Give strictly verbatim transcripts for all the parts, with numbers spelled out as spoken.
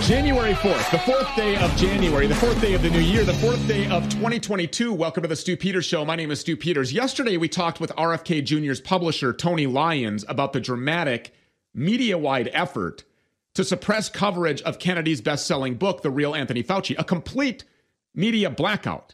January fourth, the fourth day of January, the fourth day of the new year, the fourth day of twenty twenty-two. Welcome to the Stu Peters Show. My name is Stu Peters. Yesterday, we talked with R F K Junior's publisher, Tony Lyons, about the dramatic media-wide effort to suppress coverage of Kennedy's best-selling book, The Real Anthony Fauci, a complete media blackout.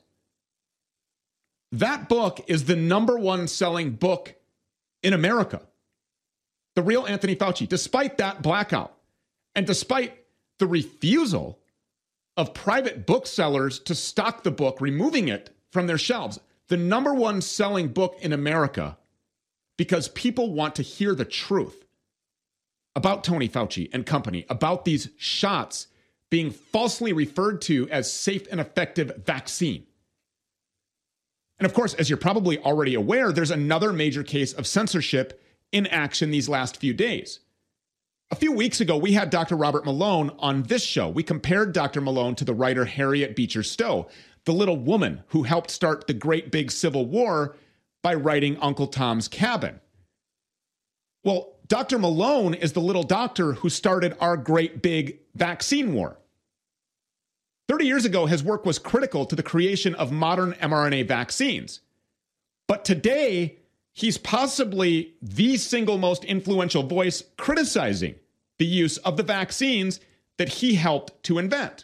That book is the number one selling book in America, The Real Anthony Fauci, despite that blackout. And despite the refusal of private booksellers to stock the book, removing it from their shelves, the number one selling book in America, because people want to hear the truth about Tony Fauci and company, about these shots being falsely referred to as safe and effective vaccine. And of course, as you're probably already aware, there's another major case of censorship in action these last few days. A few weeks ago, we had Doctor Robert Malone on this show. We compared Doctor Malone to the writer Harriet Beecher Stowe, the little woman who helped start the great big Civil War by writing Uncle Tom's Cabin. Well, Doctor Malone is the little doctor who started our great big vaccine war. thirty years ago, his work was critical to the creation of modern mRNA vaccines. But today, he's possibly the single most influential voice criticizing the use of the vaccines that he helped to invent.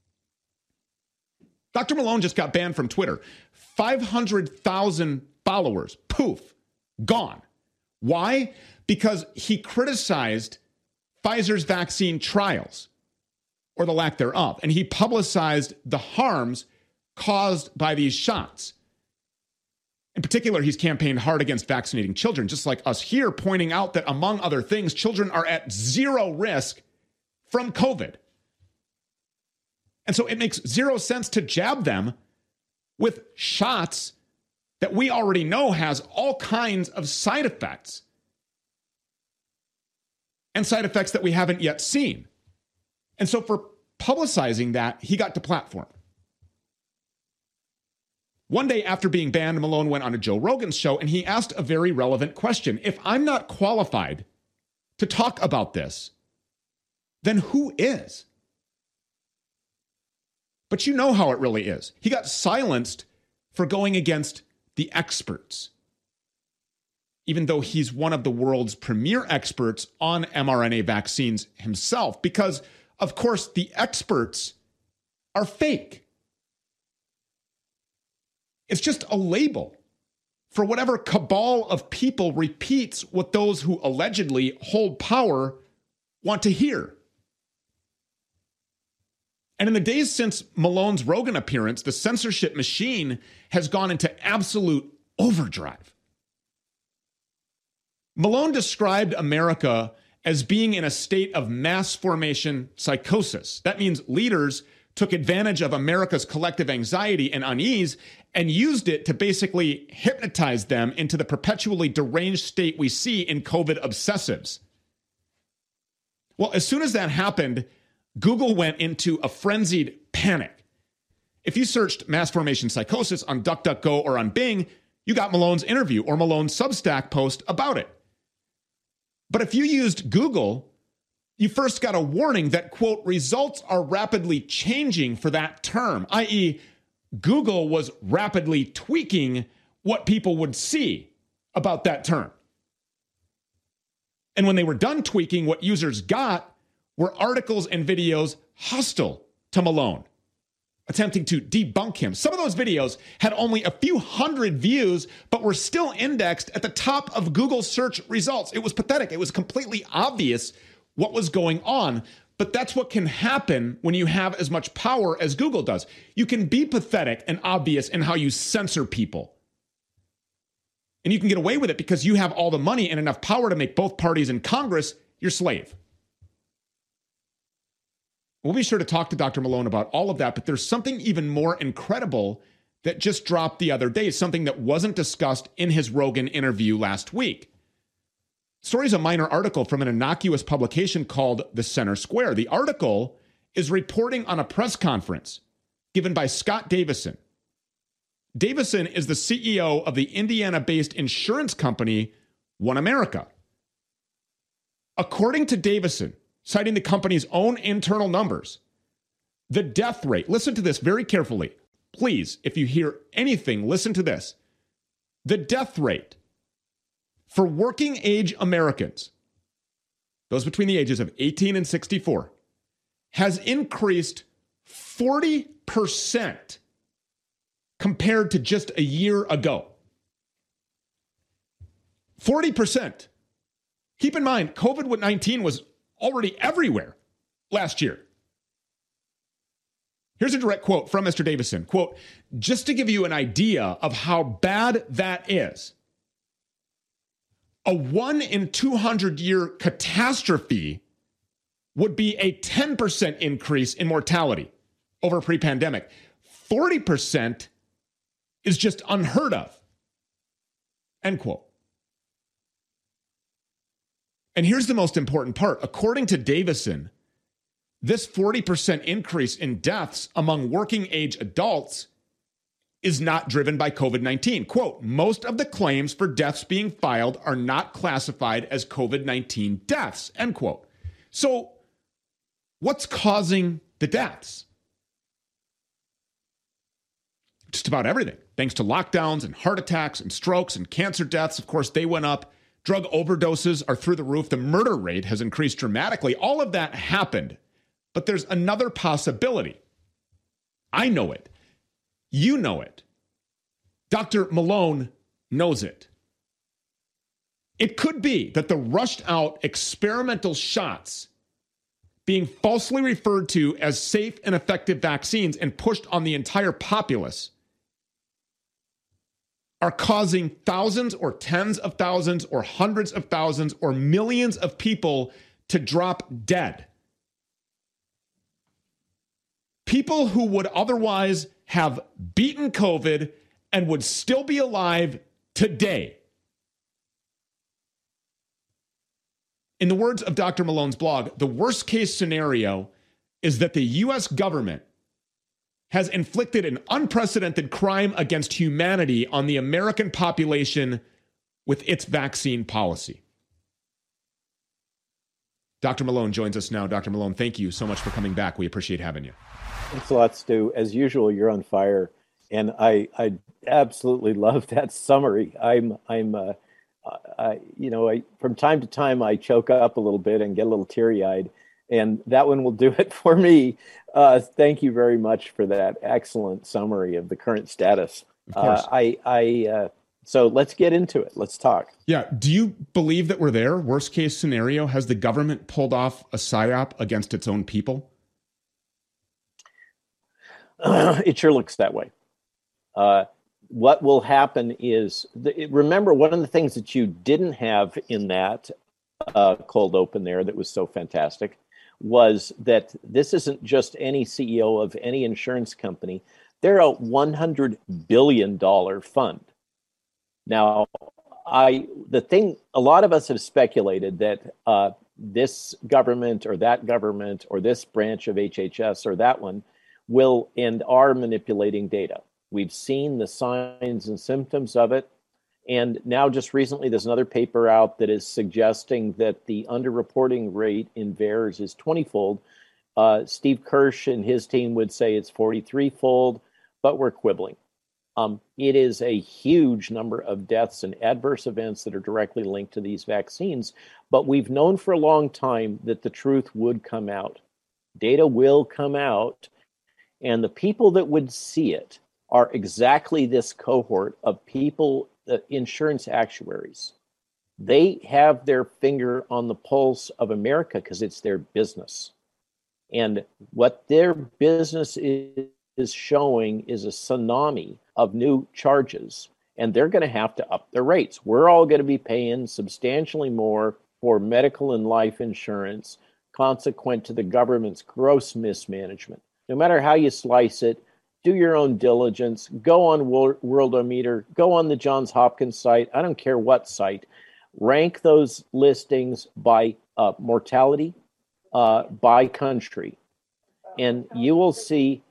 Doctor Malone just got banned from Twitter. five hundred thousand followers, poof, gone. Why? Because he criticized Pfizer's vaccine trials, or the lack thereof, and he publicized the harms caused by these shots. In particular, he's campaigned hard against vaccinating children, just like us here, pointing out that, among other things, children are at zero risk from COVID. And so it makes zero sense to jab them with shots that we already know has all kinds of side effects, and side effects that we haven't yet seen. And so for publicizing that, he got deplatformed. One day after being banned, Malone went on a Joe Rogan show and he asked a very relevant question. If I'm not qualified to talk about this, then who is? But you know how it really is. He got silenced for going against the experts, even though he's one of the world's premier experts on mRNA vaccines himself, because, of course, the experts are fake. It's just a label for whatever cabal of people repeats what those who allegedly hold power want to hear. And in the days since Malone's Rogan appearance, the censorship machine has gone into absolute overdrive. Malone described America as being in a state of mass formation psychosis. That means leaders took advantage of America's collective anxiety and unease and used it to basically hypnotize them into the perpetually deranged state we see in COVID obsessives. Well, as soon as that happened, Google went into a frenzied panic. If you searched mass formation psychosis on DuckDuckGo or on Bing, you got Malone's interview or Malone's Substack post about it. But if you used Google, you first got a warning that, quote, results are rapidly changing for that term, that is, Google was rapidly tweaking what people would see about that term. And when they were done tweaking, what users got were articles and videos hostile to Malone, attempting to debunk him. Some of those videos had only a few hundred views, but were still indexed at the top of Google search results. It was pathetic. It was completely obvious what was going on. But that's what can happen when you have as much power as Google does. You can be pathetic and obvious in how you censor people. And you can get away with it because you have all the money and enough power to make both parties in Congress your slave. We'll be sure to talk to Doctor Malone about all of that, but there's something even more incredible that just dropped the other day, something that wasn't discussed in his Rogan interview last week. The story is a minor article from an innocuous publication called The Center Square. The article is reporting on a press conference given by Scott Davison. Davison is the C E O of the Indiana-based insurance company OneAmerica. According to Davison, citing the company's own internal numbers. The death rate, listen to this very carefully. Please, if you hear anything, listen to this. The death rate for working age Americans, those between the ages of eighteen and sixty-four, has increased forty percent compared to just a year ago. forty percent. Keep in mind, COVID nineteen was already everywhere last year. Here's a direct quote from Mister Davison. Quote, just to give you an idea of how bad that is, a one in two hundred year catastrophe would be a ten percent increase in mortality over pre-pandemic. forty percent is just unheard of. End quote. And here's the most important part. According to Davison, this forty percent increase in deaths among working age adults is not driven by COVID nineteen. Quote, most of the claims for deaths being filed are not classified as COVID nineteen deaths, end quote. So what's causing the deaths? Just about everything. Thanks to lockdowns and heart attacks and strokes and cancer deaths, of course, they went up. Drug overdoses are through the roof. The murder rate has increased dramatically. All of that happened. But there's another possibility. I know it. You know it. Doctor Malone knows it. It could be that the rushed out experimental shots being falsely referred to as safe and effective vaccines and pushed on the entire populace are causing thousands or tens of thousands or hundreds of thousands or millions of people to drop dead. People who would otherwise have beaten COVID and would still be alive today. In the words of Doctor Malone's blog, the worst case scenario is that the U S government has inflicted an unprecedented crime against humanity on the American population with its vaccine policy. Doctor Malone joins us now. Doctor Malone, thank you so much for coming back. We appreciate having you. Thanks a lot, Stu. As usual, you're on fire, and I I absolutely love that summary. I'm I'm uh, I you know I from time to time I choke up a little bit and get a little teary-eyed, and that one will do it for me. Uh, thank you very much for that excellent summary of the current status. Of course. Uh, I I uh, so let's get into it. Let's talk. Yeah. Do you believe that we're there? Worst case scenario, has the government pulled off a psyop against its own people? Uh, it sure looks that way. Uh, what will happen is, the, remember, one of the things that you didn't have in that uh, cold open there that was so fantastic was that this isn't just any C E O of any insurance company. They're a one hundred billion dollars fund. Now, I the thing, a lot of us have speculated that uh, this government or that government or this branch of H H S or that one will and are manipulating data. We've seen the signs and symptoms of it. And now just recently, there's another paper out that is suggesting that the underreporting rate in V A E R S is twenty-fold. Uh, Steve Kirsch and his team would say it's forty-three-fold, but we're quibbling. Um, it is a huge number of deaths and adverse events that are directly linked to these vaccines. But we've known for a long time that the truth would come out. Data will come out. And the people that would see it are exactly this cohort of people, the insurance actuaries. They have their finger on the pulse of America because it's their business. And what their business is, is showing is a tsunami of new charges. And they're going to have to up their rates. We're all going to be paying substantially more for medical and life insurance, consequent to the government's gross mismanagement. No matter how you slice it, do your own diligence, go on Worldometer, go on the Johns Hopkins site, I don't care what site, rank those listings by uh, mortality, uh, by country, and you will see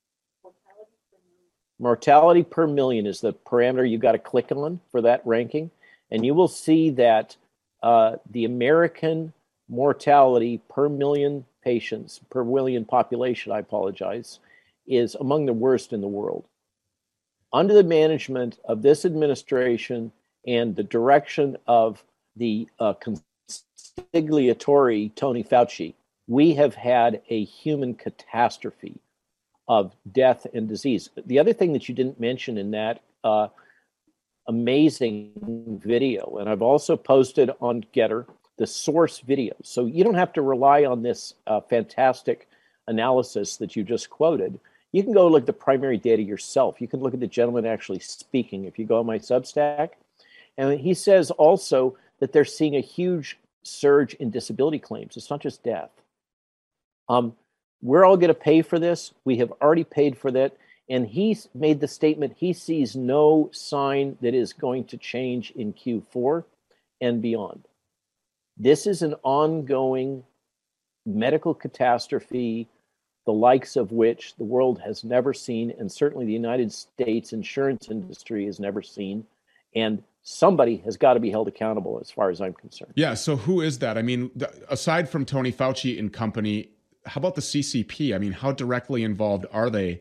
mortality per million is the parameter you got to click on for that ranking, and you will see that uh, the American mortality per million patients, per million population, I apologize, is among the worst in the world. Under the management of this administration and the direction of the uh, consigliatore Tony Fauci, we have had a human catastrophe of death and disease. The other thing that you didn't mention in that uh, amazing video, and I've also posted on Getter the source video, so you don't have to rely on this uh, fantastic analysis that you just quoted. You can go look at the primary data yourself. You can look at the gentleman actually speaking if you go on my Substack. And he says also that they're seeing a huge surge in disability claims. It's not just death. Um, we're all going to pay for this. We have already paid for that. And he's made the statement he sees no sign that is going to change in Q four and beyond. This is an ongoing medical catastrophe, the likes of which the world has never seen, and certainly the United States insurance industry has never seen. And somebody has got to be held accountable as far as I'm concerned. Yeah, so who is that? I mean, th- aside from Tony Fauci and company, how about the C C P? I mean, how directly involved are they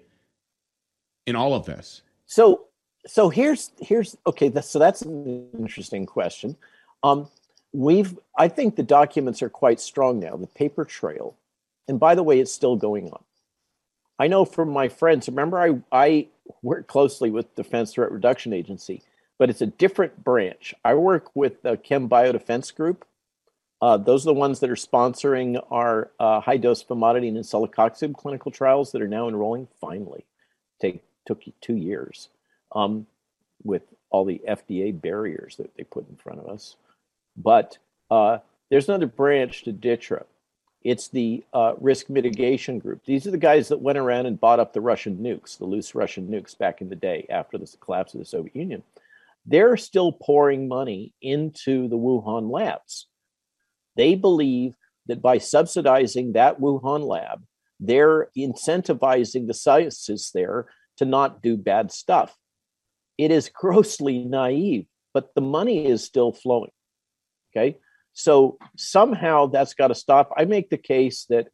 in all of this? So so here's, here's okay, that's, so that's an interesting question. Um, we've, I think the documents are quite strong now, the paper trail. And by the way, it's still going on. I know from my friends, remember I, I work closely with Defense Threat Reduction Agency, but it's a different branch. I work with the Chem Biodefense Group. Uh, those are the ones that are sponsoring our uh, high-dose famotidine and celecoxib clinical trials that are now enrolling, finally. Take, took two years um, with all the F D A barriers that they put in front of us. But uh, there's another branch to D I T R A. It's the uh, risk mitigation group. These are the guys that went around and bought up the Russian nukes, the loose Russian nukes back in the day after the collapse of the Soviet Union. They're still pouring money into the Wuhan labs. They believe that by subsidizing that Wuhan lab, they're incentivizing the scientists there to not do bad stuff. It is grossly naive, but the money is still flowing. Okay. So somehow that's got to stop. I make the case that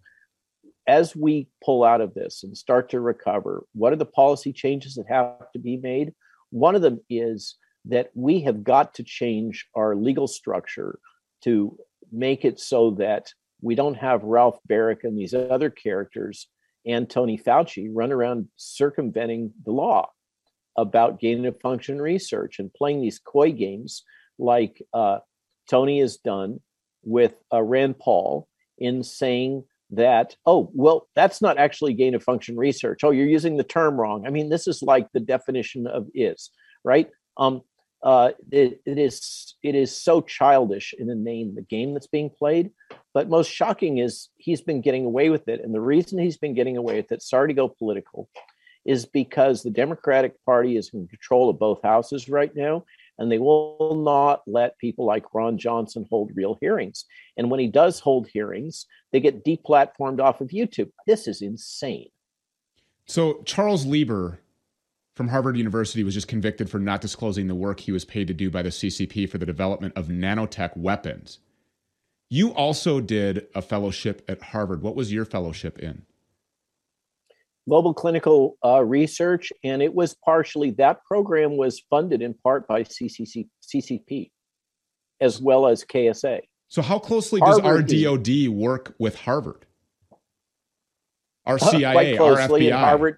as we pull out of this and start to recover, what are the policy changes that have to be made? One of them is that we have got to change our legal structure to make it so that we don't have Ralph Barrick and these other characters and Tony Fauci run around circumventing the law about gain of function research and playing these coy games like uh, Tony has done with uh, Rand Paul in saying that, oh, well, that's not actually gain of function research. Oh, you're using the term wrong. I mean, this is like the definition of is, right? Um, uh, it, it is it is so childish in the name, the game that's being played. But most shocking is he's been getting away with it. And the reason he's been getting away with it, sorry to go political, is because the Democratic Party is in control of both houses right now. And they will not let people like Ron Johnson hold real hearings. And when he does hold hearings, they get deplatformed off of YouTube. This is insane. So Charles Lieber from Harvard University was just convicted for not disclosing the work he was paid to do by the C C P for the development of nanotech weapons. You also did a fellowship at Harvard. What was your fellowship in? Global clinical uh, research, and it was partially, that program was funded in part by C C C, C C P, as well as K S A. So how closely Harvard does our is, D O D work with Harvard? Our C I A, uh, quite closely, our F B I? Harvard,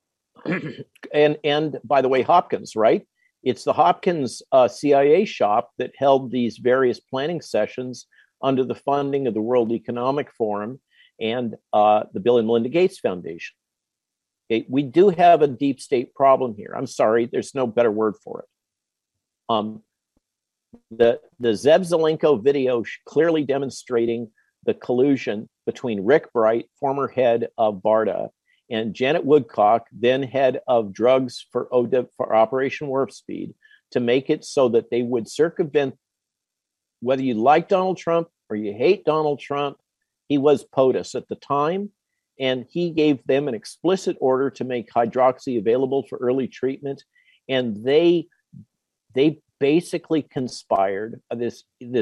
and, and by the way, Hopkins, right? It's the Hopkins uh, C I A shop that held these various planning sessions under the funding of the World Economic Forum and uh, the Bill and Melinda Gates Foundation. Okay, we do have a deep state problem here. I'm sorry, there's no better word for it. Um, the the Zev Zelenko video clearly demonstrating the collusion between Rick Bright, former head of BARDA, and Janet Woodcock, then head of drugs for O D I P, for Operation Warp Speed, to make it so that they would circumvent, whether you like Donald Trump or you hate Donald Trump, he was POTUS at the time. And he gave them an explicit order to make hydroxy available for early treatment. And they they basically conspired. This, this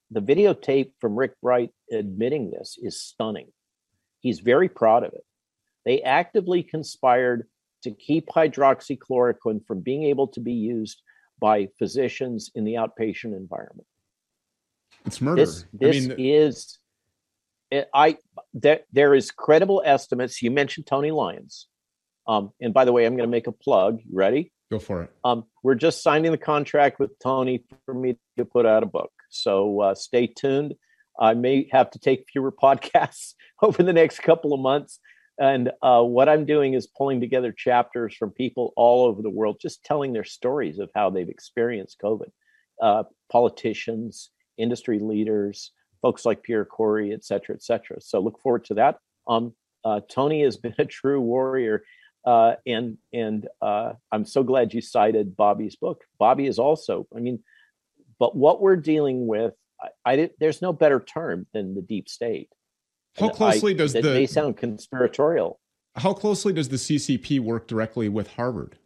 the videotape from Rick Bright admitting this is stunning. He's very proud of it. They actively conspired to keep hydroxychloroquine from being able to be used by physicians in the outpatient environment. It's murder. This, this I mean, is, I there, there is credible estimates. You mentioned Tony Lyons. Um, and by the way, I'm going to make a plug. You ready? Go for it. Um, we're just signing the contract with Tony for me to put out a book. So uh, stay tuned. I may have to take fewer podcasts over the next couple of months. And uh, what I'm doing is pulling together chapters from people all over the world, just telling their stories of how they've experienced COVID. Uh, politicians, industry leaders, folks like Pierre Corey, et cetera, et cetera. So look forward to that. Um, uh, Tony has been a true warrior. Uh, and and uh, I'm so glad you cited Bobby's book. Bobby is also, I mean, but what we're dealing with, I, I did, there's no better term than the deep state. How closely I, does that the may sound conspiratorial? How closely does the C C P work directly with Harvard?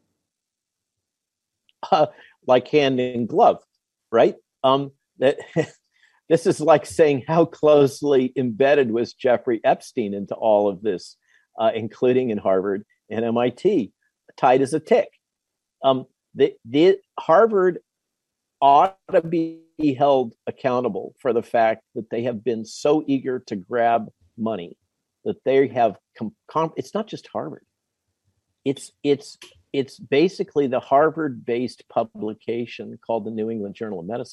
Uh, like hand in glove, right? Um, that this is like saying how closely embedded was Jeffrey Epstein into all of this, uh, including in Harvard and M I T, tight as a tick. Um, the, the Harvard ought to be held accountable for the fact that they have been so eager to grab money that they have com- com- it's not just Harvard. It's it's it's basically the Harvard-based publication called the New England Journal of Medicine.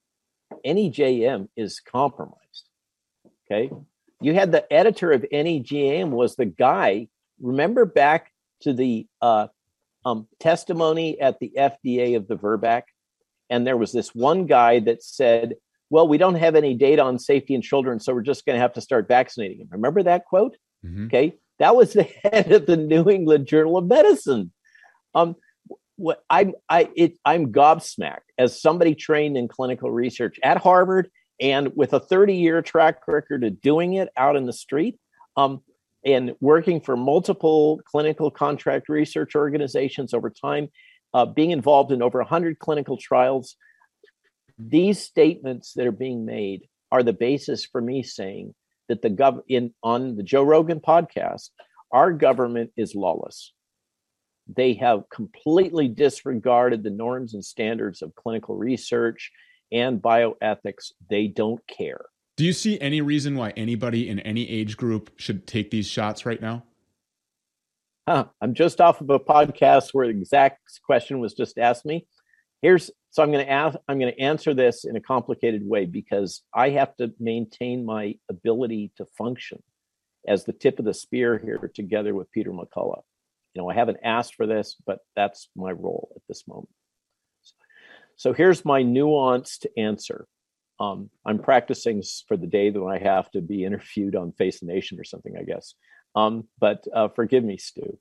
N E J M is compromised. Okay, you had the editor of N E J M was the guy. Remember back to the uh, um, testimony at the F D A of the Virbac, and there was this one guy that said, well, we don't have any data on safety in children, so we're just going to have to start vaccinating them. Remember that quote? Mm-hmm. Okay. That was the head of the New England Journal of Medicine. Um, what I'm, I, it, I'm gobsmacked as somebody trained in clinical research at Harvard and with a thirty year track record of doing it out in the street, um, and working for multiple clinical contract research organizations over time, uh, being involved in over one hundred clinical trials. These statements that are being made are the basis for me saying that the gov in on the Joe Rogan podcast, our government is lawless. They have completely disregarded the norms and standards of clinical research and bioethics. They don't care. Do you see any reason why anybody in any age group should take these shots right now? Huh. I'm just off of a podcast where the exact question was just asked me. Here's so I'm going to ask. I'm going to answer this in a complicated way because I have to maintain my ability to function as the tip of the spear here, together with Peter McCullough. You know, I haven't asked for this, but that's my role at this moment. So here's my nuanced answer. Um, I'm practicing for the day that I have to be interviewed on Face the Nation or something, I guess. Um, but uh, forgive me, Stu.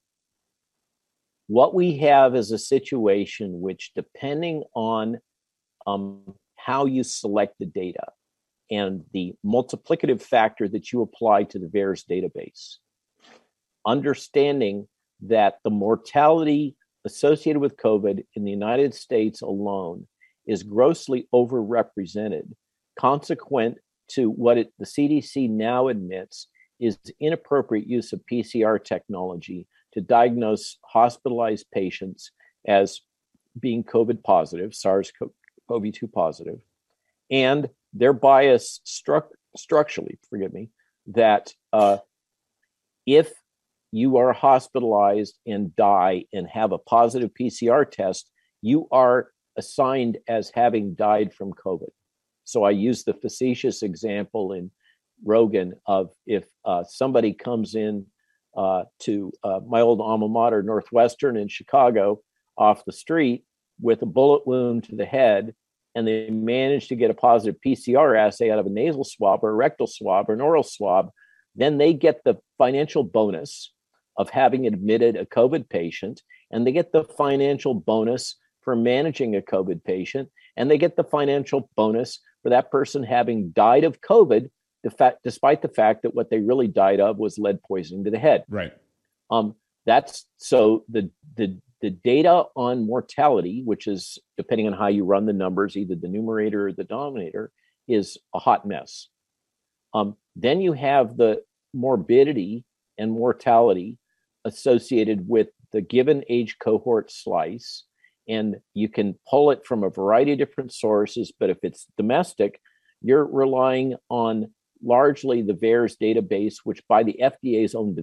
What we have is a situation which, depending on um, how you select the data and the multiplicative factor that you apply to the V A E R S database, understanding that the mortality associated with COVID in the United States alone is grossly overrepresented, consequent to what it, the C D C now admits is inappropriate use of P C R technology to diagnose hospitalized patients as being COVID positive, SARS-C o V two positive, and their bias struck structurally, forgive me, that uh, if you are hospitalized and die and have a positive P C R test, you are assigned as having died from COVID. So I use the facetious example in Rogan of if uh, somebody comes in uh, to uh, my old alma mater, Northwestern in Chicago, off the street with a bullet wound to the head, and they manage to get a positive P C R assay out of a nasal swab or a rectal swab or an oral swab, then they get the financial bonus of having admitted a COVID patient, and they get the financial bonus for managing a COVID patient, and they get the financial bonus for that person having died of COVID, the fact, despite the fact that what they really died of was lead poisoning to the head. Right. Um, that's so the the the data on mortality, which is depending on how you run the numbers, either the numerator or the denominator, is a hot mess. Um, then you have the morbidity and mortality associated with the given age cohort slice. And you can pull it from a variety of different sources, but if it's domestic, you're relying on largely the V A E R S database, which by the F D A's own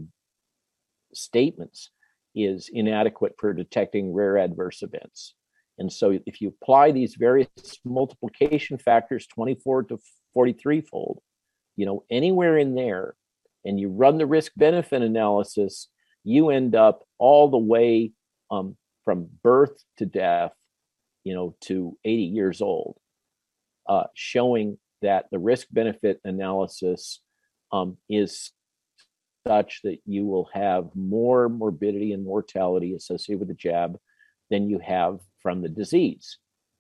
statements is inadequate for detecting rare adverse events. And so if you apply these various multiplication factors, twenty-four to forty-three fold, you know, anywhere in there, and you run the risk benefit analysis, you end up all the way um, from birth to death, you know, to eighty years old, uh, showing that the risk benefit analysis um, is such that you will have more morbidity and mortality associated with the jab than you have from the disease.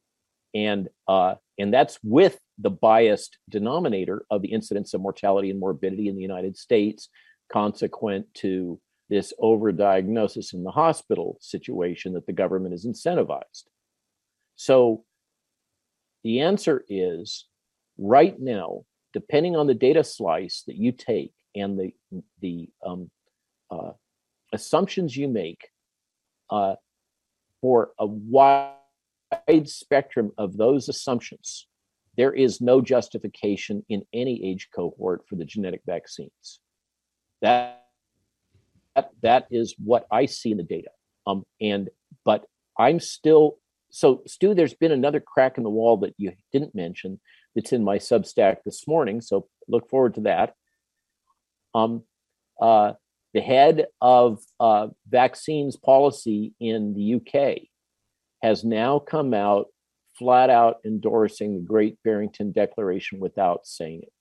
And uh, and that's with the biased denominator of the incidence of mortality and morbidity in the United States, consequent to this overdiagnosis in the hospital situation that the government is incentivized. So the answer is, right now, depending on the data slice that you take and the the um, uh, assumptions you make uh, for a wide spectrum of those assumptions, there is no justification in any age cohort for the genetic vaccines. That that, that is what I see in the data. Um, and but I'm still so Stu. There's been another crack in the wall that you didn't mention. That's in my Substack this morning. So look forward to that. Um, uh, the head of uh, vaccines policy in the U K has now come out flat out endorsing the Great Barrington Declaration without saying it.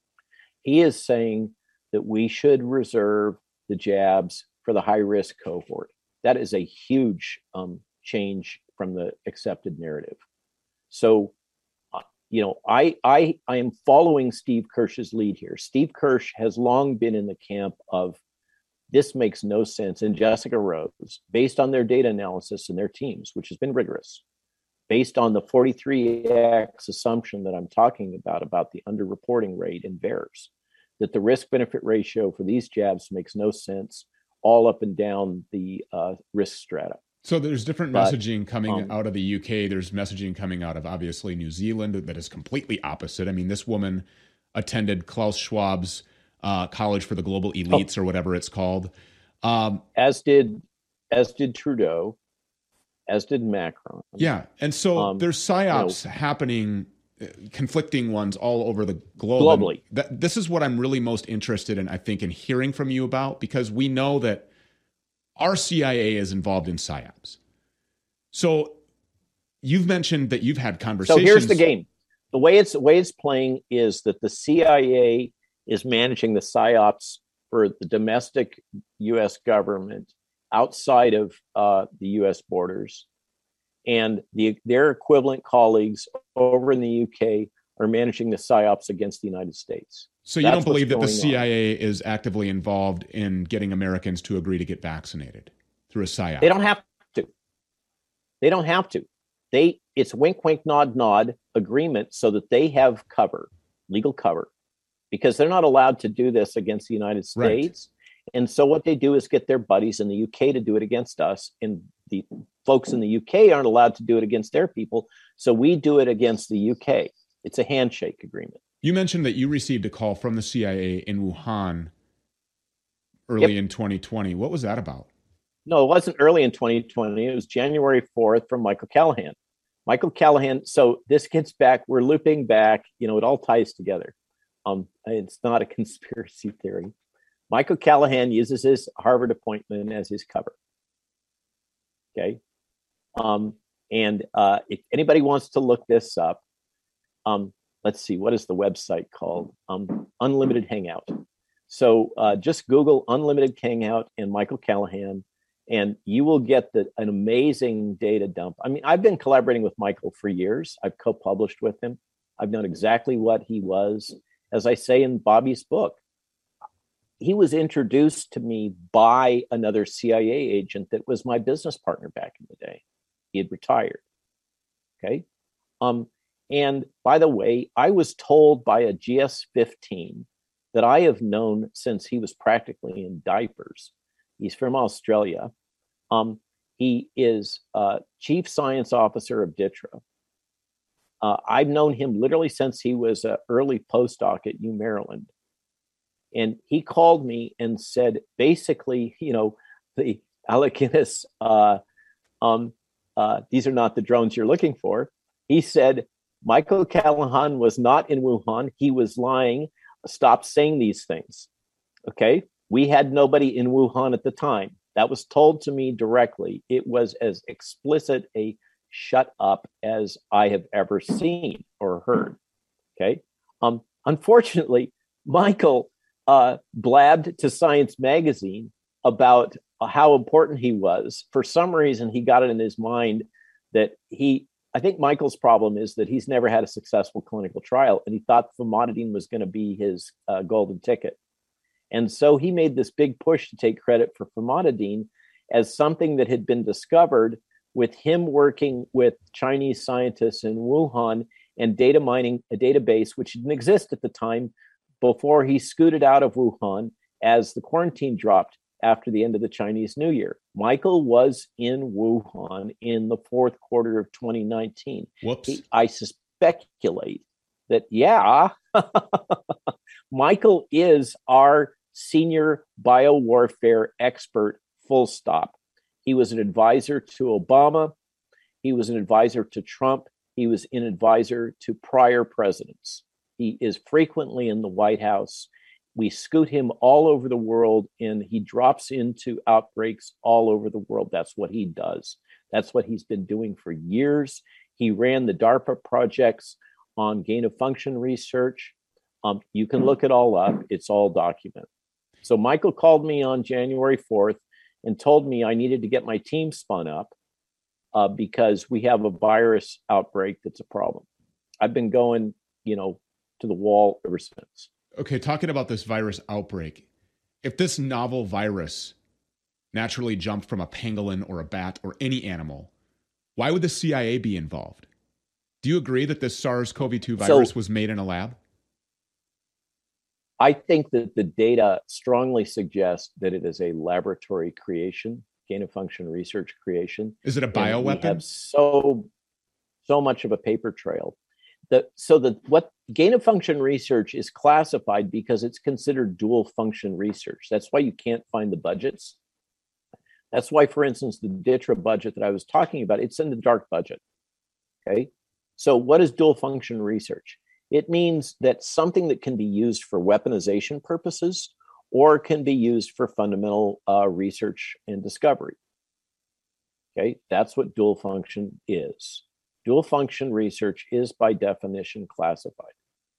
He is saying that we should reserve the jabs for the high-risk cohort. That is a huge um, change from the accepted narrative. So, uh, you know, I, I, I am following Steve Kirsch's lead here. Steve Kirsch has long been in the camp of this makes no sense. And Jessica Rose, based on their data analysis and their teams, which has been rigorous, based on the forty-three X assumption that I'm talking about, about the underreporting rate in V A E R S, that the risk-benefit ratio for these jabs makes no sense all up and down the uh, risk strata. So there's different but, messaging coming um, out of the U K. There's messaging coming out of, obviously, New Zealand that is completely opposite. I mean, this woman attended Klaus Schwab's uh, College for the Global Elites, oh. or whatever it's called. Um, as did, as did Trudeau, as did Macron. Yeah, and so um, there's psyops you know, happening, uh, conflicting ones all over the globe. Globally. That, this is what I'm really most interested in, I think, in hearing from you about, because we know that our C I A is involved in psyops. So you've mentioned that you've had conversations. So here's the game. The way it's the way it's playing is that the C I A is managing the psyops for the domestic U S government outside of uh, the U S borders, and the their equivalent colleagues over in the U K are managing the psyops against the United States. So you That's don't believe that the C I A on. is actively involved in getting Americans to agree to get vaccinated through a psyop? They don't have to. They don't have to. They it's wink, wink, nod, nod agreement so that they have cover, legal cover, because they're not allowed to do this against the United States. Right. And so what they do is get their buddies in the U K to do it against us, and the folks in the U K aren't allowed to do it against their people. So we do it against the U K. It's a handshake agreement. You mentioned that you received a call from the C I A in Wuhan early yep. in twenty twenty. What was that about? No, it wasn't early in twenty twenty. It was January fourth from Michael Callahan. Michael Callahan. So this gets back, we're looping back, you know, it all ties together. Um, it's not a conspiracy theory. Michael Callahan uses his Harvard appointment as his cover. Okay. Um, and uh, if anybody wants to look this up, um, let's see, what is the website called? Um, Unlimited Hangout. So uh, just Google Unlimited Hangout and Michael Callahan, and you will get the, an amazing data dump. I mean, I've been collaborating with Michael for years. I've co-published with him. I've known exactly what he was. As I say in Bobby's book, he was introduced to me by another C I A agent that was my business partner back in the day. He had retired. Okay. Um, And by the way, I was told by a G S fifteen that I have known since he was practically in diapers. He's from Australia. Um, he is uh, Chief Science Officer of D I T R A. Uh, I've known him literally since he was an early postdoc at U Maryland. And he called me and said, basically, you know, the Alekinnis, uh, um, uh, these are not the drones you're looking for. He said, Michael Callahan was not in Wuhan. He was lying. Stop saying these things. Okay. We had nobody in Wuhan at the time. That was told to me directly. It was as explicit a shut up as I have ever seen or heard. Okay. Um, unfortunately, Michael uh, blabbed to Science Magazine about how important he was. For some reason, he got it in his mind that he, I think Michael's problem is that he's never had a successful clinical trial, and he thought famotidine was going to be his uh, golden ticket. And so he made this big push to take credit for famotidine as something that had been discovered with him working with Chinese scientists in Wuhan and data mining a database which didn't exist at the time before he scooted out of Wuhan as the quarantine dropped after the end of the Chinese New Year. Michael was in Wuhan in the fourth quarter of twenty nineteen. Whoops. He, I speculate that, yeah, Michael is our senior biowarfare expert, full stop. He was an advisor to Obama. He was an advisor to Trump. He was an advisor to prior presidents. He is frequently in the White House. We scoot him all over the world, and he drops into outbreaks all over the world. That's what he does. That's what he's been doing for years. He ran the DARPA projects on gain of function research. Um, you can look it all up. It's all documented. So Michael called me on January fourth and told me I needed to get my team spun up uh, because we have a virus outbreak that's a problem. I've been going, you know, to the wall ever since. Okay, talking about this virus outbreak, if this novel virus naturally jumped from a pangolin or a bat or any animal, why would the C I A be involved? Do you agree that this SARS-C o V two virus so, was made in a lab? I think that the data strongly suggests that it is a laboratory creation, gain of function research creation. Is it a bioweapon? We have so, so much of a paper trail. The, so the what gain of function research is classified because it's considered dual function research. That's why you can't find the budgets. That's why, for instance, the D I T R A budget that I was talking about, it's in the dark budget. Okay. So what is dual function research? It means that something that can be used for weaponization purposes or can be used for fundamental uh, research and discovery. Okay, that's what dual function is. Dual function research is by definition classified.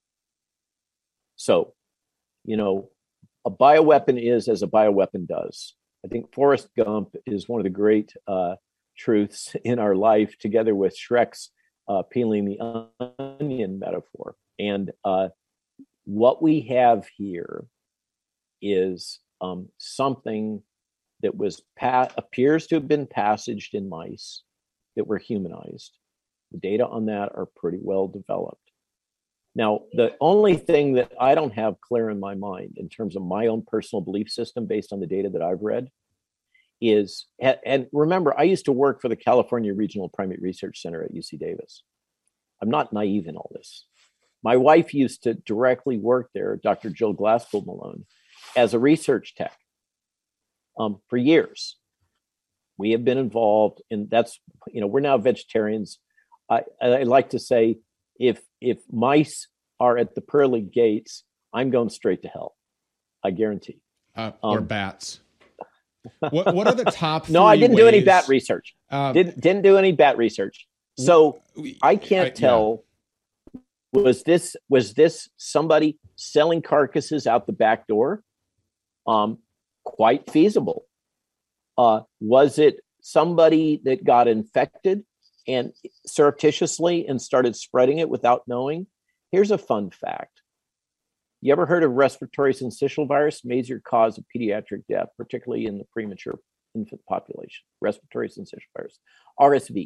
So, you know, a bioweapon is as a bioweapon does. I think Forrest Gump is one of the great uh, truths in our life, together with Shrek's uh, peeling the onion metaphor. And uh, what we have here is um, something that was pa- appears to have been passaged in mice that were humanized. The data on that are pretty well developed. Now, the only thing that I don't have clear in my mind in terms of my own personal belief system based on the data that I've read is, and remember, I used to work for the California Regional Primate Research Center at U C Davis. I'm not naive in all this. My wife used to directly work there, Doctor Jill Glasspool Malone, as a research tech um, for years. We have been involved in, that's, you know, we're now vegetarians. I, I like to say, if if mice are at the pearly gates, I'm going straight to hell. I guarantee. Uh, or um, bats. What What are the top? No, I didn't ways? do any bat research. Uh, didn't didn't do any bat research. So we, I can't I, tell. Yeah. Was this was this somebody selling carcasses out the back door? Um, quite feasible. Uh, was it somebody that got infected and surreptitiously and started spreading it without knowing? Here's a fun fact. You ever heard of respiratory syncytial virus? Major cause of pediatric death, particularly in the premature infant population. Respiratory syncytial virus, R S V.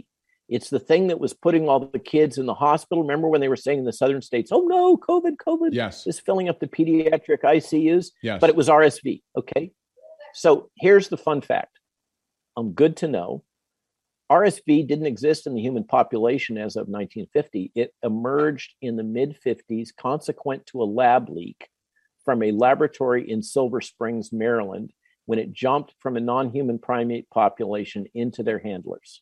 It's the thing that was putting all the kids in the hospital. Remember when they were saying in the southern states, oh no, COVID, COVID yes. is filling up the pediatric I C Us, yes. but it was R S V, okay? So here's the fun fact. Um, good to know. R S V didn't exist in the human population as of nineteen fifty. It emerged in the mid fifties, consequent to a lab leak from a laboratory in Silver Springs, Maryland, when it jumped from a non-human primate population into their handlers.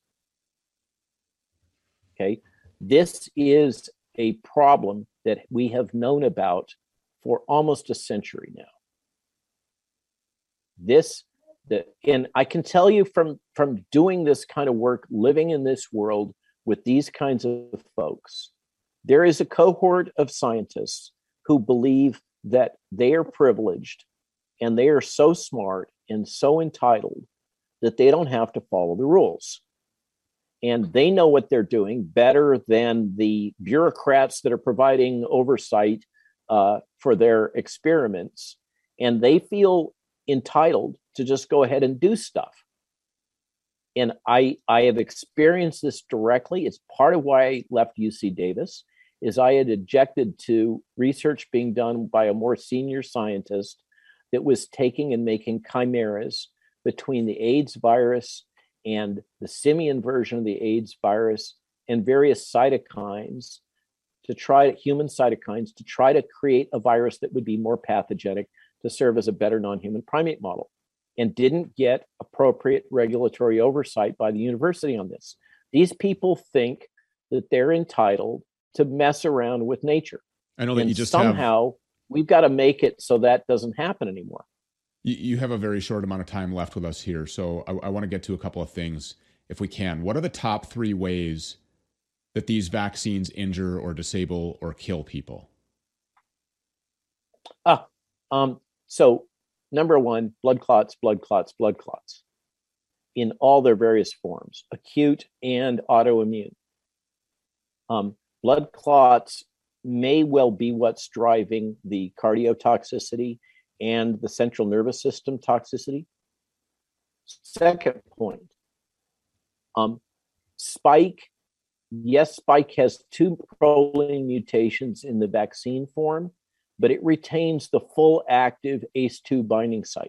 Okay, this is a problem that we have known about for almost a century now. This, the, and I can tell you from, from doing this kind of work, living in this world with these kinds of folks, there is a cohort of scientists who believe that they are privileged and they are so smart and so entitled that they don't have to follow the rules. And they know what they're doing better than the bureaucrats that are providing oversight uh, for their experiments. And they feel entitled to just go ahead and do stuff. And I, I have experienced this directly. It's part of why I left U C Davis, is I had objected to research being done by a more senior scientist that was taking and making chimeras between the AIDS virus and the simian version of the AIDS virus and various cytokines to try human cytokines to try to create a virus that would be more pathogenic to serve as a better non-human primate model, and didn't get appropriate regulatory oversight by the university on this. These people think that they're entitled to mess around with nature. I know that and you just somehow have... we've got to make it so that doesn't happen anymore. You have a very short amount of time left with us here, so I, I want to get to a couple of things if we can. What are the top three ways that these vaccines injure or disable or kill people? Ah, um, so number one, blood clots, blood clots, blood clots in all their various forms, acute and autoimmune. Um, blood clots may well be what's driving the cardiotoxicity and the central nervous system toxicity. Second point, um, spike, yes, spike has two proline mutations in the vaccine form, but it retains the full active A C E two binding site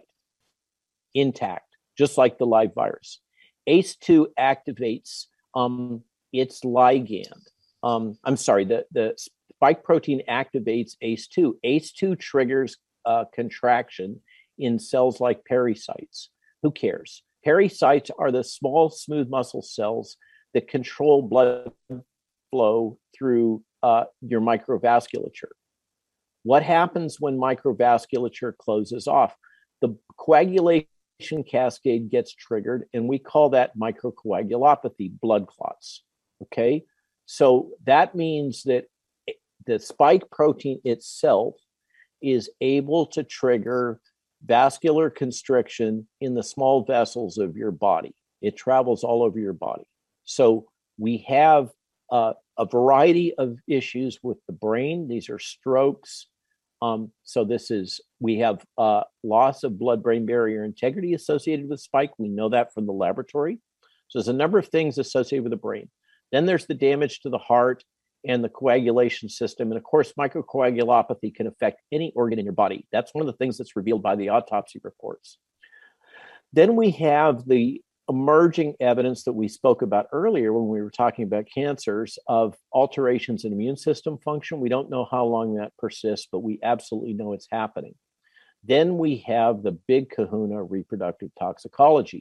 intact, just like the live virus. A C E two activates um, its ligand. Um, I'm sorry, the, the spike protein activates A C E two. A C E two triggers Uh, contraction in cells like pericytes. Who cares? Pericytes are the small, smooth muscle cells that control blood flow through uh, your microvasculature. What happens when microvasculature closes off? The coagulation cascade gets triggered, and we call that microcoagulopathy, blood clots. Okay? So that means that the spike protein itself is able to trigger vascular constriction in the small vessels of your body. It travels all over your body. So we have uh, a variety of issues with the brain. These are strokes. Um, so this is, we have uh, loss of blood-brain barrier integrity associated with spike. We know that from the laboratory. So there's a number of things associated with the brain. Then there's the damage to the heart and the coagulation system. And of course, microcoagulopathy can affect any organ in your body. That's one of the things that's revealed by the autopsy reports. Then we have the emerging evidence that we spoke about earlier when we were talking about cancers of alterations in immune system function. We don't know how long that persists, but we absolutely know it's happening. Then we have the big kahuna, reproductive toxicology.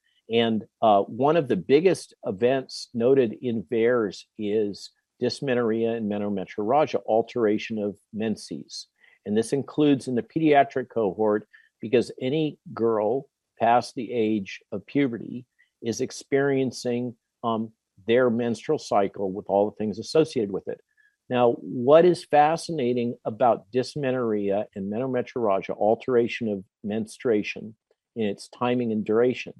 And uh, one of the biggest events noted in V A E R S is dysmenorrhea and menometrorrhagia, alteration of menses. And this includes in the pediatric cohort because any girl past the age of puberty is experiencing um, their menstrual cycle with all the things associated with it. Now, what is fascinating about dysmenorrhea and menometrorrhagia, alteration of menstruation in its timing and duration,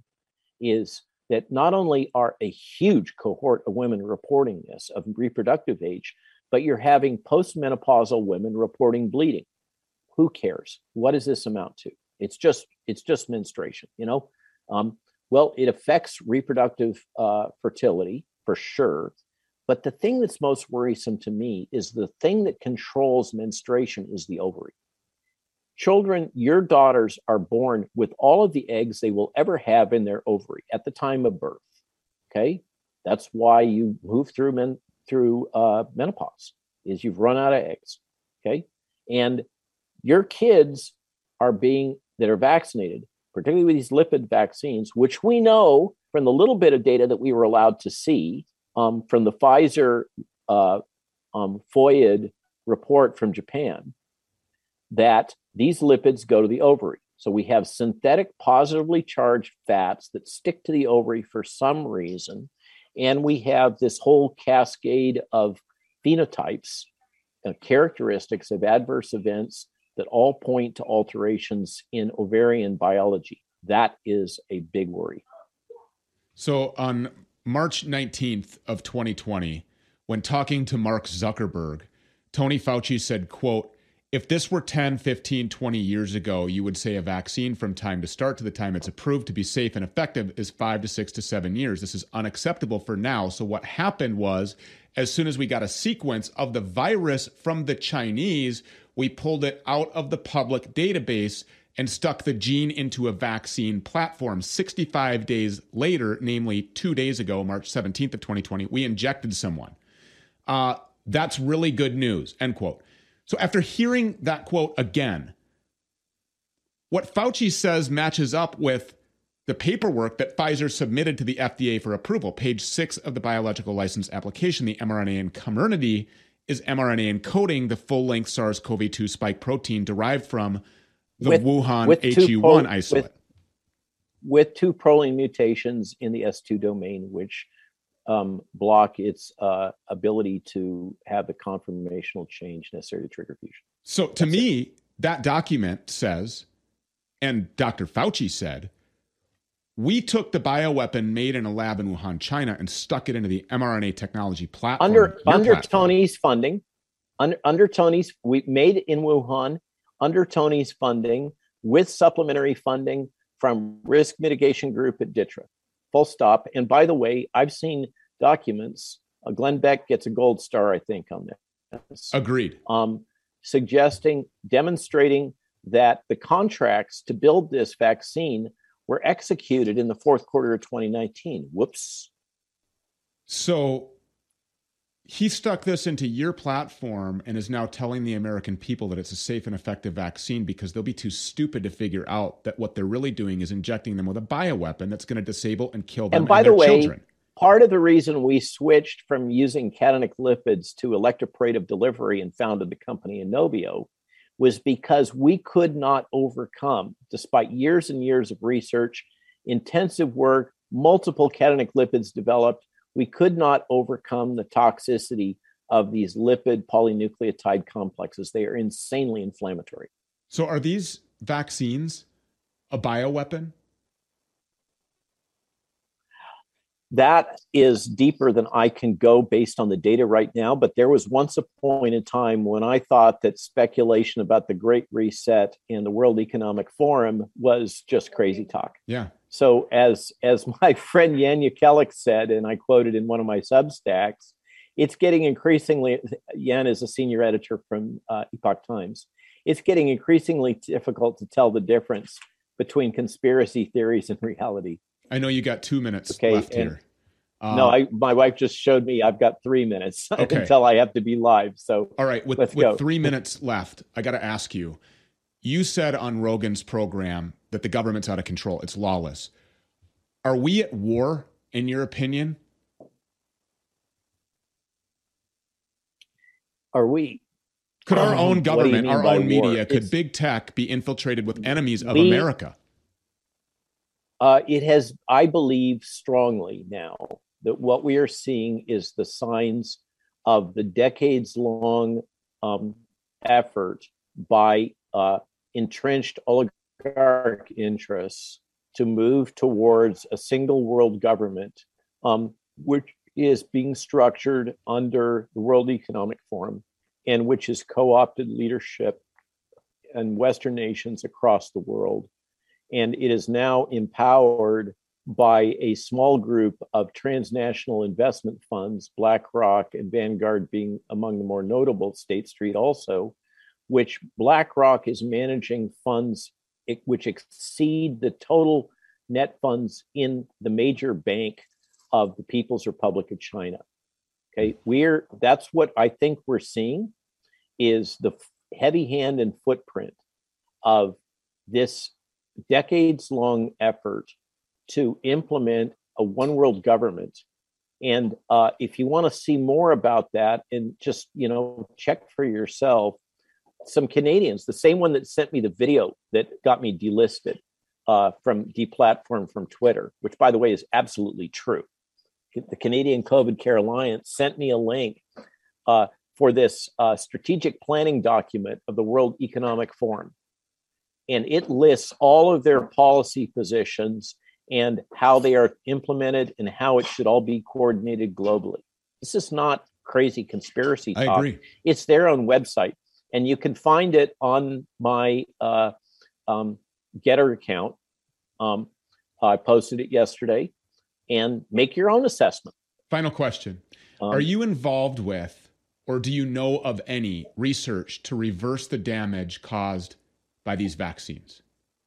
is that not only are a huge cohort of women reporting this of reproductive age, but you're having postmenopausal women reporting bleeding. Who cares? What does this amount to? It's just it's just menstruation, you know? Um, well, it affects reproductive uh, fertility. for sure. But the thing that's most worrisome to me is the thing that controls menstruation is the ovary. Children, your daughters are born with all of the eggs they will ever have in their ovary at the time of birth. Okay, that's why you move through men through uh, menopause, is you've run out of eggs. Okay, and your kids are being that are vaccinated, particularly with these lipid vaccines, which we know from the little bit of data that we were allowed to see um, from the Pfizer uh, um, F O I D report from Japan, that these lipids go to the ovary. So we have synthetic positively charged fats that stick to the ovary for some reason. And we have this whole cascade of phenotypes, uh, characteristics of adverse events that all point to alterations in ovarian biology. That is a big worry. So on March nineteenth of twenty twenty, when talking to Mark Zuckerberg, Tony Fauci said, quote, "If this were ten, fifteen, twenty years ago, you would say a vaccine from time to start to the time it's approved to be safe and effective is five to six to seven years. This is unacceptable for now." So what happened was, as soon as we got a sequence of the virus from the Chinese, we pulled it out of the public database and stuck the gene into a vaccine platform. sixty-five days later, namely two days ago, March seventeenth of twenty twenty, we injected someone. Uh, that's really good news, end quote. So after hearing that quote again, what Fauci says matches up with the paperwork that Pfizer submitted to the F D A for approval. Page six of the biological license application, the mRNA in Comirnaty is mRNA encoding the full-length SARS-C o V two spike protein derived from the with, Wuhan with H U one pro- isolate. With, with two proline mutations in the S two domain, which um, block its uh, ability to have the conformational change necessary to trigger fusion. So to That's me, it. That document says, and Doctor Fauci said, we took the bioweapon made in a lab in Wuhan, China, and stuck it into the mRNA technology platform. Under under platform. Tony's funding, under, under Tony's, we made it in Wuhan, under Tony's funding, with supplementary funding from Risk Mitigation Group at D I T R A. Full stop. And by the way, I've seen documents. Uh, Glenn Beck gets a gold star, I think, on this. Agreed. Um, suggesting, demonstrating that the contracts to build this vaccine were executed in the fourth quarter of twenty nineteen. Whoops. So he stuck this into your platform and is now telling the American people that it's a safe and effective vaccine because they'll be too stupid to figure out that what they're really doing is injecting them with a bioweapon that's going to disable and kill them and, by and the their way, children. Part of the reason we switched from using cationic lipids to electroporative delivery and founded the company Inovio was because we could not overcome, despite years and years of research, intensive work, multiple cationic lipids developed, we could not overcome the toxicity of these lipid polynucleotide complexes. They are insanely inflammatory. So are these vaccines a bioweapon? That is deeper than I can go based on the data right now. But there was once a point in time when I thought that speculation about the Great Reset and the World Economic Forum was just crazy talk. Yeah. So as as my friend Jan Jekielek said, and I quoted in one of my Substacks, it's getting increasingly, Jan is a senior editor from uh, Epoch Times, it's getting increasingly difficult to tell the difference between conspiracy theories and reality. I know you got two minutes okay, left here. Uh, no, I, my wife just showed me I've got three minutes okay. until I have to be live. So all right, with, let's with go. three minutes left, I got to ask you, you said on Rogan's program that the government's out of control. It's lawless. Are we at war, in your opinion? Are we? Could our own government, our own media, war? could it's, big tech be infiltrated with enemies of we, America? Uh, it has, I believe strongly now that what we are seeing is the signs of the decades-long um, effort by uh, entrenched oligarch interests to move towards a single world government, um, which is being structured under the World Economic Forum and which has co-opted leadership in Western nations across the world. And it is now empowered by a small group of transnational investment funds, BlackRock and Vanguard being among the more notable, State Street also, which BlackRock is managing funds which exceed the total net funds in the major bank of the People's Republic of China. Okay, we're that's what I think we're seeing is the heavy hand and footprint of this decades-long effort to implement a one world government. And uh, if you want to see more about that and just, you know, check for yourself, some Canadians, the same one that sent me the video that got me delisted uh, from deplatformed from Twitter, which by the way is absolutely true. The Canadian COVID Care Alliance sent me a link uh, for this uh, strategic planning document of the World Economic Forum. And it lists all of their policy positions and how they are implemented and how it should all be coordinated globally. This is not crazy conspiracy talk. I agree. It's their own website. And you can find it on my uh, um, Getter account. Um, I posted it yesterday, and make your own assessment. Final question. Um, Are you involved with, or do you know of any research to reverse the damage caused by these vaccines?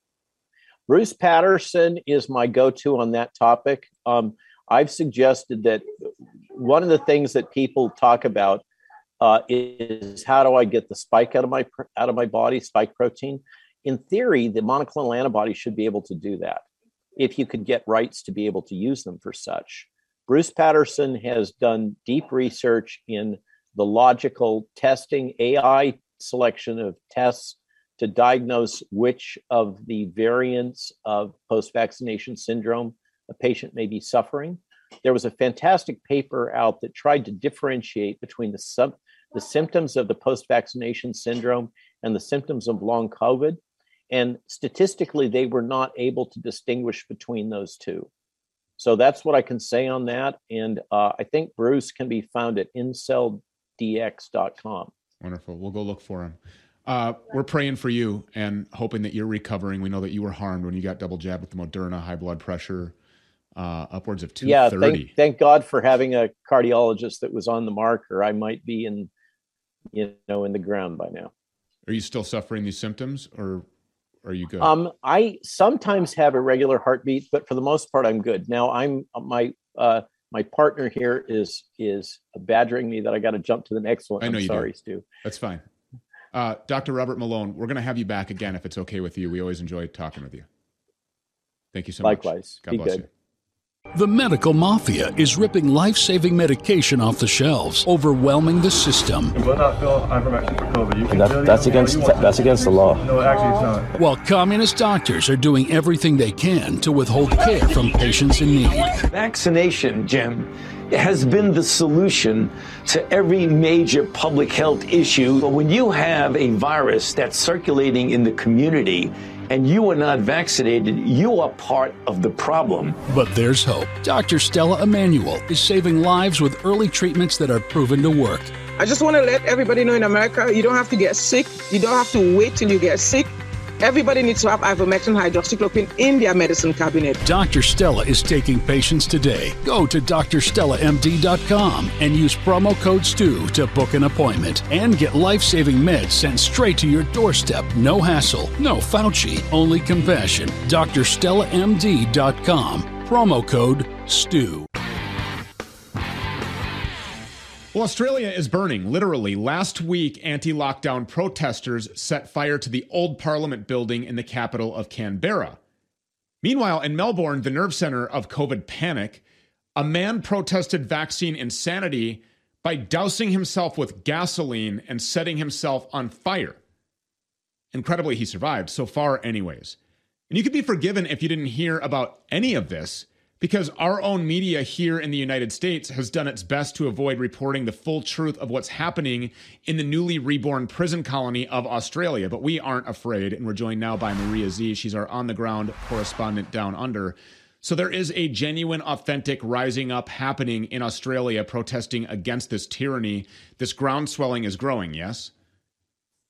Bruce Patterson is my go-to on that topic. Um, I've suggested that one of the things that people talk about uh, is how do I get the spike out of my out of my body, spike protein. In theory, the monoclonal antibody should be able to do that if you could get rights to be able to use them for such. Bruce Patterson has done deep research in the logical testing, A I selection of tests to diagnose which of the variants of post-vaccination syndrome a patient may be suffering. There was a fantastic paper out that tried to differentiate between the, sub, the symptoms of the post-vaccination syndrome and the symptoms of long COVID. And statistically, they were not able to distinguish between those two. So that's what I can say on that. And uh, I think Bruce can be found at incel d x dot com. Wonderful. We'll go look for him. Uh, we're praying for you and hoping that you're recovering. We know that you were harmed when you got double jabbed with the Moderna, high blood pressure, uh, upwards of two thirty. Yeah, thank, thank God for having a cardiologist that was on the marker. I might be in, you know, in the ground by now. Are you still suffering these symptoms, or are you good? Um, I sometimes have irregular heartbeat, but for the most part, I'm good. Now, I'm my uh, my partner here is is badgering me that I got to jump to the next one. I know I'm you sorry, do. Stu. That's fine. Uh, Doctor Robert Malone, we're going to have you back again if it's okay with you. We always enjoy talking with you. Thank you so Likewise. much. Likewise. God Be bless good. you. The medical mafia is ripping life-saving medication off the shelves, overwhelming the system. You will not fill ivermectin for COVID. You can That, fill that's it against all you want. that's against the law. No, actually, it's not. While communist doctors are doing everything they can to withhold care from patients in need. Vaccination, Jim, has been the solution to every major public health issue. But when you have a virus that's circulating in the community and you are not vaccinated, you are part of the problem. But there's hope. Doctor Stella Emanuel is saving lives with early treatments that are proven to work. I just want to let everybody know in America, you don't have to get sick. You don't have to wait till you get sick. Everybody needs to have ivermectin hydroxychloroquine in their medicine cabinet. Doctor Stella is taking patients today. Go to D R stella m d dot com and use promo code STU to book an appointment and get life-saving meds sent straight to your doorstep. No hassle, no Fauci, only compassion. D R stella m d dot com. Promo code STU. Well, Australia is burning, literally. Last week, anti-lockdown protesters set fire to the old Parliament building in the capital of Canberra. Meanwhile, in Melbourne, the nerve center of COVID panic, a man protested vaccine insanity by dousing himself with gasoline and setting himself on fire. Incredibly, he survived, so far anyways. And you could be forgiven if you didn't hear about any of this, because our own media here in the United States has done its best to avoid reporting the full truth of what's happening in the newly reborn prison colony of Australia. But we aren't afraid, and we're joined now by Maria Z. She's our on-the-ground correspondent down under. So there is a genuine, authentic rising up happening in Australia protesting against this tyranny. This ground swelling is growing, yes?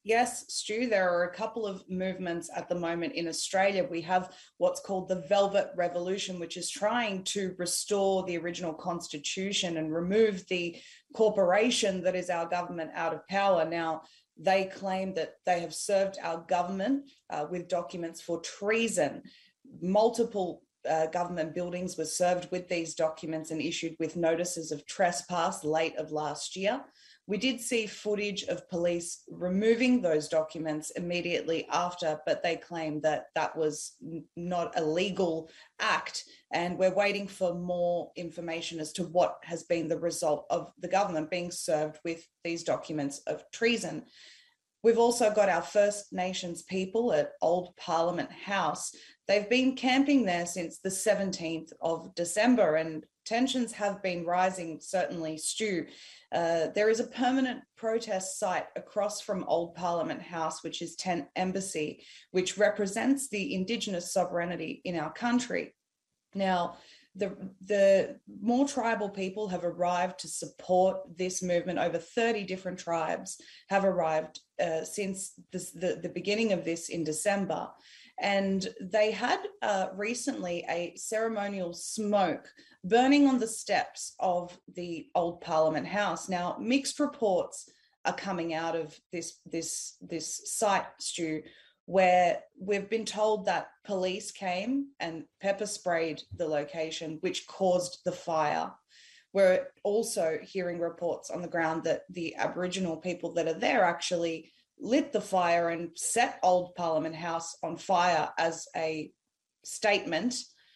Yes, Stu, there are a couple of movements at the moment in Australia. We have what's called the Velvet Revolution, which is trying to restore the original constitution and remove the corporation that is our government out of power. Now, they claim that they have served our government uh, with documents for treason. Multiple uh, government buildings were served with these documents and issued with notices of trespass late of last year. We did see footage of police removing those documents immediately after, but they claim that that was not a legal act. And we're waiting for more information as to what has been the result of the government being served with these documents of treason. We've also got our First Nations people at Old Parliament House. They've been camping there since the seventeenth of December, and tensions have been rising, certainly, Stu. Uh, there is a permanent protest site across from Old Parliament House, which is Tent Embassy, which represents the Indigenous sovereignty in our country. Now, the, the more tribal people have arrived to support this movement. Over thirty different tribes have arrived uh, since this, the, the beginning of this in December. And they had uh, recently a ceremonial smoke burning on the steps of the Old Parliament House. Now, mixed reports are coming out of this, this, this site, Stu, where we've been told that police came and pepper sprayed the location, which caused the fire. We're also hearing reports on the ground that the Aboriginal people that are there actually lit the fire and set Old Parliament House on fire as a statement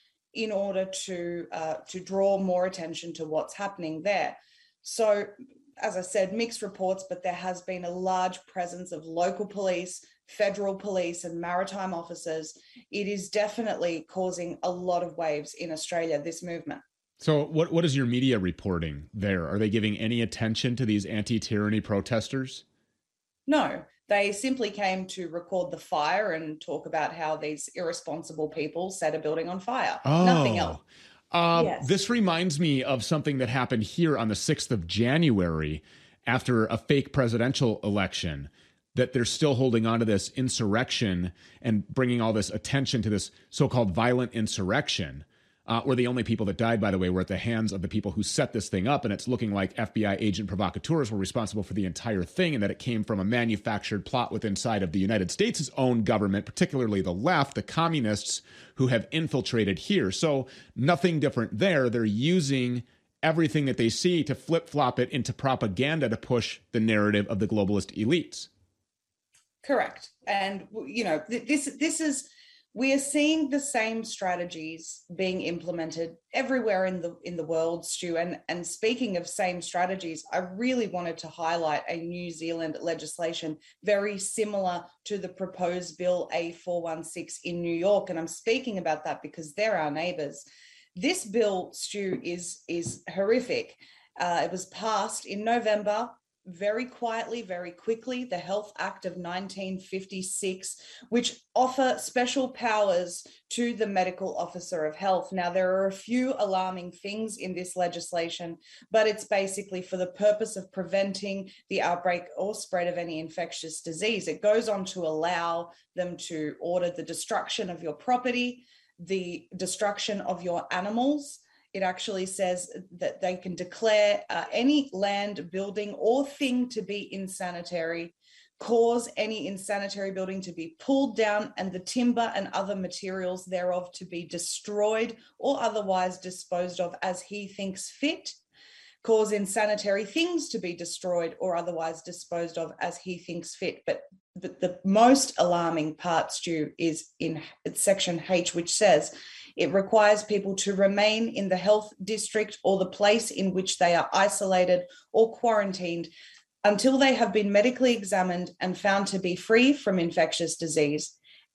in order to uh, to draw more attention to what's happening there. So, as I said, mixed reports, but there has been a large presence of local police, federal police, and maritime officers. It is definitely causing a lot of waves in Australia, this movement. So what, what is your media reporting there? Are they giving any attention to these anti-tyranny protesters? No, they simply came to record the fire and talk about how these irresponsible people set a building on fire. Oh. Nothing else. Uh, yes. This reminds me of something that happened here on the sixth of January after a fake presidential election, that they're still holding on to this insurrection and bringing all this attention to this so-called violent insurrection. Uh, where the only people that died, by the way, were at the hands of the people who set this thing up. And it's looking like F B I agent provocateurs were responsible for the entire thing, and that it came from a manufactured plot within inside of the United States' own government, particularly the left, the communists who have infiltrated here. So nothing different there. They're using everything that they see to flip-flop it into propaganda to push the narrative of the globalist elites. Correct. And, you know, this this is... we are seeing the same strategies being implemented everywhere in the in the world, Stu. And, and speaking of same strategies, I really wanted to highlight a New Zealand legislation very similar to the proposed bill A four sixteen in New York. And I'm speaking about that because they're our neighbours. This bill, Stu, is, is horrific. Uh, it was passed in November, very quietly, very quickly, the Health Act of nineteen fifty-six, which offer special powers to the medical officer of health. Now, there are a few alarming things in this legislation, but it's basically for the purpose of preventing the outbreak or spread of any infectious disease. It goes on to allow them to order the destruction of your property, the destruction of your animals. It actually says that they can declare uh, any land, building, or thing to be insanitary, cause any insanitary building to be pulled down, and the timber and other materials thereof to be destroyed or otherwise disposed of as he thinks fit, cause insanitary things to be destroyed or otherwise disposed of as he thinks fit. But, but the most alarming part, Stu, is in section H, which says, it requires people to remain in the health district or the place in which they are isolated or quarantined until they have been medically examined and found to be free from infectious disease,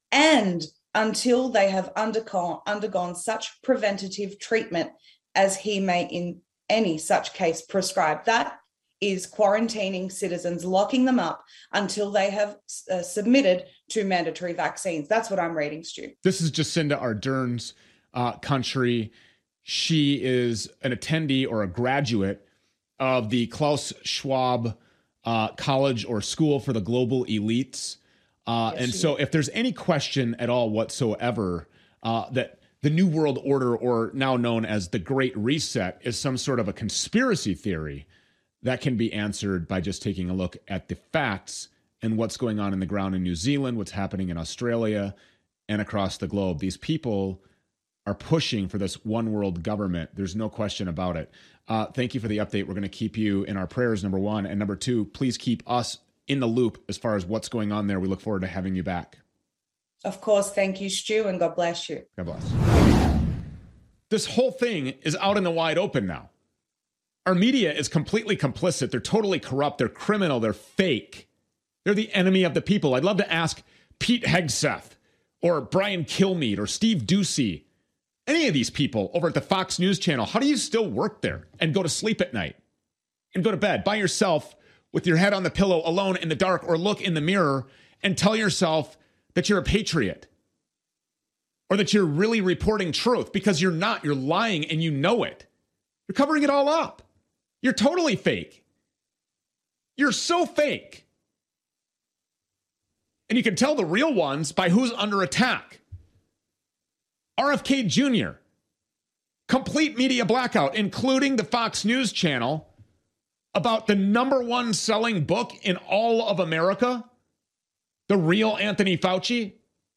and until they have undergone, undergone such preventative treatment as he may in any such case prescribe. That is quarantining citizens, locking them up until they have uh, submitted to mandatory vaccines. That's what I'm reading, Stu. This is Jacinda Ardern's uh, country. She is an attendee or a graduate of the Klaus Schwab uh, college or school for the global elites. Uh, Yes, and she so is. if there's any question at all whatsoever uh, that the New World Order, or now known as the Great Reset, is some sort of a conspiracy theory, that can be answered by just taking a look at the facts and what's going on in the ground in New Zealand, what's happening in Australia, and across the globe. These people are pushing for this one world government. There's no question about it. Uh, thank you for the update. We're going to keep you in our prayers, number one. And number two, please keep us in the loop as far as what's going on there. We look forward to having you back. Of course. Thank you, Stu, and God bless you. God bless. This whole thing is out in the wide open now. Our media is completely complicit. They're totally corrupt. They're criminal. They're fake. They're the enemy of the people. I'd love to ask Pete Hegseth or Brian Kilmeade or Steve Doocy, any of these people over at the Fox News Channel, how do you still work there and go to sleep at night and go to bed by yourself with your head on the pillow alone in the dark, or look in the mirror and tell yourself that you're a patriot or that you're really reporting truth? Because you're not. You're lying and you know it. You're covering it all up. You're totally fake. You're so fake. And you can tell the real ones by who's under attack. R F K Junior, complete media blackout, including the Fox News Channel, about the number one selling book in all of America, The Real Anthony Fauci.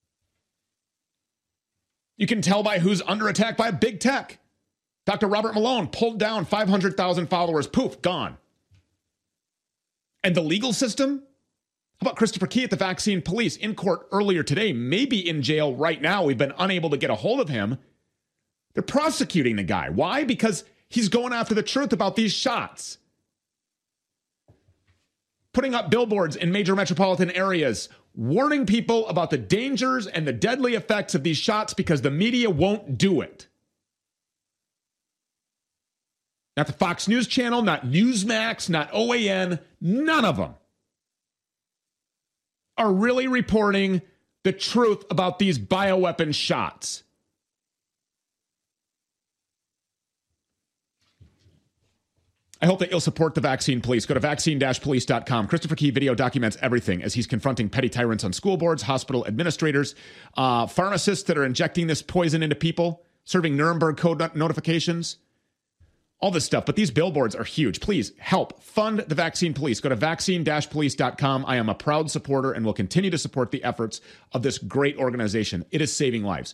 You can tell by who's under attack by big tech. Doctor Robert Malone pulled down five hundred thousand followers, poof, gone. And the legal system? How about Christopher Key at the Vaccine Police in court earlier today, maybe in jail right now? We've been unable to get a hold of him. They're prosecuting the guy. Why? Because he's going after the truth about these shots. Putting up billboards in major metropolitan areas, warning people about the dangers and the deadly effects of these shots because the media won't do it. Not the Fox News Channel, not Newsmax, not O A N, none of them are really reporting the truth about these bioweapon shots. I hope that you'll support the Vaccine Police. Go to vaccine dash police dot com. Christopher Key video documents everything as he's confronting petty tyrants on school boards, hospital administrators, uh, pharmacists that are injecting this poison into people, serving Nuremberg Code not- notifications, all this stuff. But these billboards are huge. Please help fund the Vaccine Police. Go to vaccine dash police dot com. I am a proud supporter and will continue to support the efforts of this great organization. It is saving lives.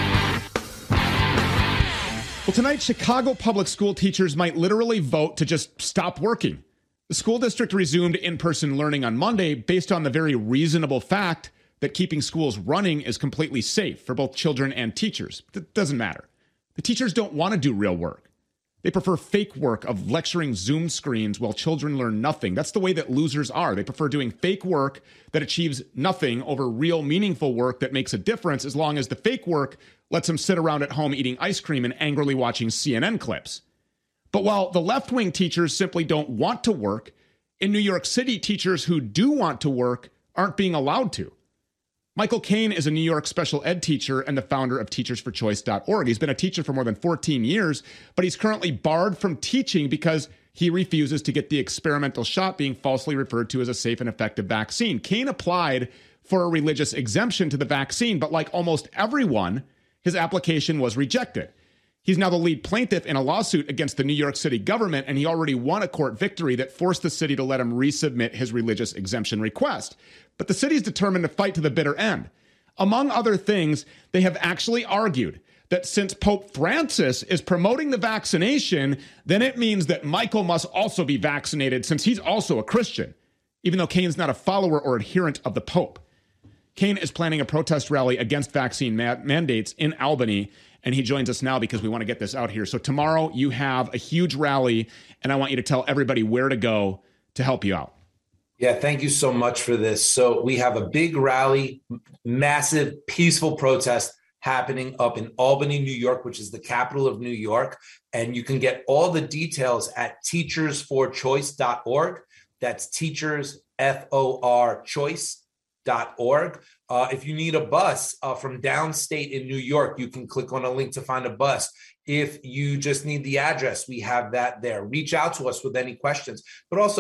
Well, tonight, Chicago public school teachers might literally vote to just stop working. The school district resumed in-person learning on Monday based on the very reasonable fact that keeping schools running is completely safe for both children and teachers. That doesn't matter. The teachers don't want to do real work. They prefer fake work of lecturing Zoom screens while children learn nothing. That's the way that losers are. They prefer doing fake work that achieves nothing over real meaningful work that makes a difference, as long as the fake work lets them sit around at home eating ice cream and angrily watching C N N clips. But while the left-wing teachers simply don't want to work, in New York City, teachers who do want to work aren't being allowed to. Michael Kane is a New York special ed teacher and the founder of teachers for choice dot org. He's been a teacher for more than fourteen years, but he's currently barred from teaching because he refuses to get the experimental shot being falsely referred to as a safe and effective vaccine. Kane applied for a religious exemption to the vaccine, but like almost everyone, his application was rejected. He's now the lead plaintiff in a lawsuit against the New York City government, and he already won a court victory that forced the city to let him resubmit his religious exemption request. But the city's determined to fight to the bitter end. Among other things, they have actually argued that since Pope Francis is promoting the vaccination, then it means that Michael must also be vaccinated since he's also a Christian, even though Kane's not a follower or adherent of the Pope. Kane is planning a protest rally against vaccine ma- mandates in Albany, and he joins us now because we want to get this out here. So tomorrow you have a huge rally, and I want you to tell everybody where to go to help you out. Yeah, thank you so much for this. So we have a big rally, massive, peaceful protest happening up in Albany, New York, which is the capital of New York. And you can get all the details at teachers for choice dot org. That's teachers, F O R, choice dot org. Uh, if you need a bus uh, from downstate in New York, you can click on a link to find a bus. If you just need the address, we have that there. Reach out to us with any questions. But also,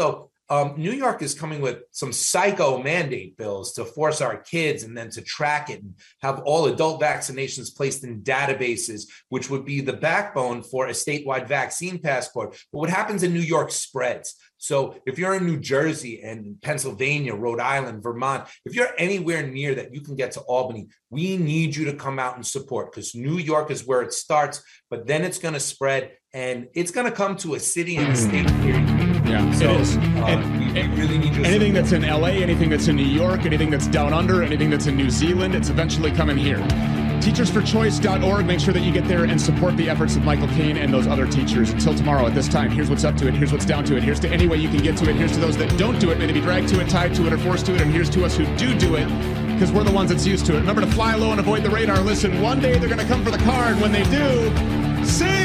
Um, New York is coming with some psycho mandate bills to force our kids and then to track it and have all adult vaccinations placed in databases, which would be the backbone for a statewide vaccine passport. But what happens in New York spreads. So if you're in New Jersey and Pennsylvania, Rhode Island, Vermont, if you're anywhere near that you can get to Albany, we need you to come out and support, because New York is where it starts, but then it's going to spread and it's going to come to a city and a state period. Yeah, so, it is. Uh, and, we, we really need you to anything support. that's in L A, anything that's in New York, anything that's down under, anything that's in New Zealand, it's eventually coming here. teachers for choice dot org. Make sure that you get there and support the efforts of Michael Caine and those other teachers. Until tomorrow at this time, here's what's up to it. Here's what's down to it. Here's to any way you can get to it. Here's to those that don't do it. May they be dragged to it, tied to it, or forced to it. And here's to us who do do it, because we're the ones that's used to it. Remember to fly low and avoid the radar. Listen, one day they're going to come for the car, and when they do, sing!